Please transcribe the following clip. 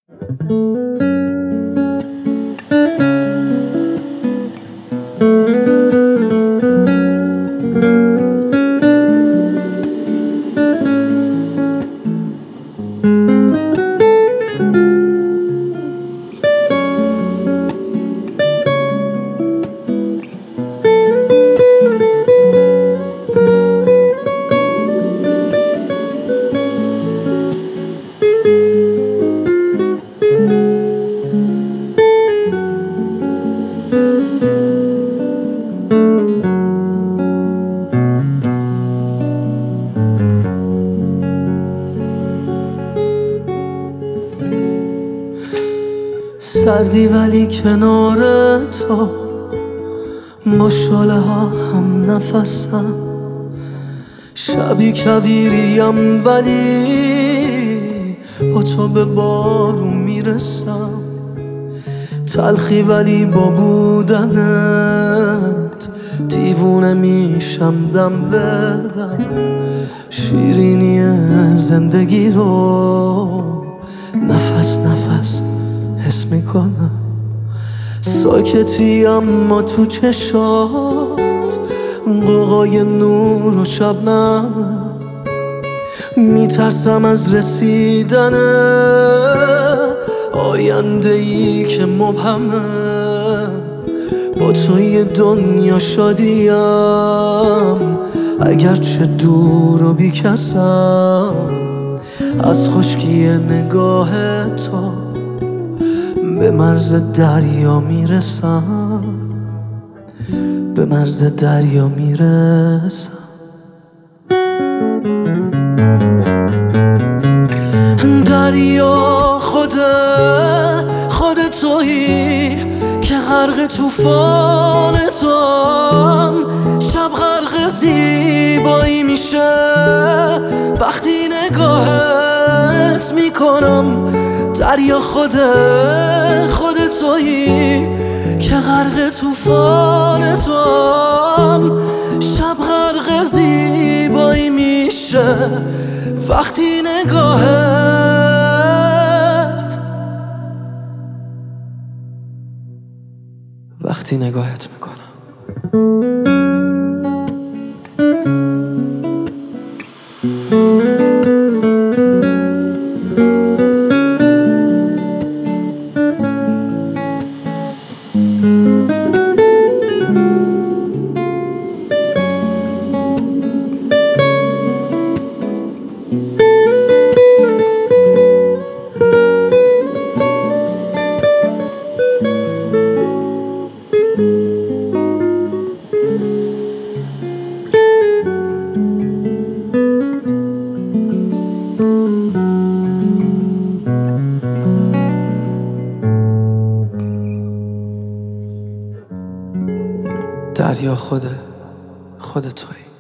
سردی ولی کنار تو با شعله ها هم نفسم، شبی کویریم ولی با تو به بارون میرسم، تلخی ولی با بودنت دیوونه میشم دم بدم، شیرینی زندگی رو نفس نفس حس میکنم، ساکتی اما تو چشات قوقای نور و شبنم، میترسم از رسیدن آینده ای که مبهمه، با توی دنیا شادیم اگرچه دور و بیکسم، از خشکی نگاه تو به مرز دریا میرسم، به مرز دریا میرسم. دریا خود تویی که غرق طوفان توام، شب غرق زیبایی میشه وقتی نگاهت میکنم. دریا خود تویی که غرق طوفان توام، شب غرق زیبایی میشه وقتی نگاهت میکنم. دریا خود تویی.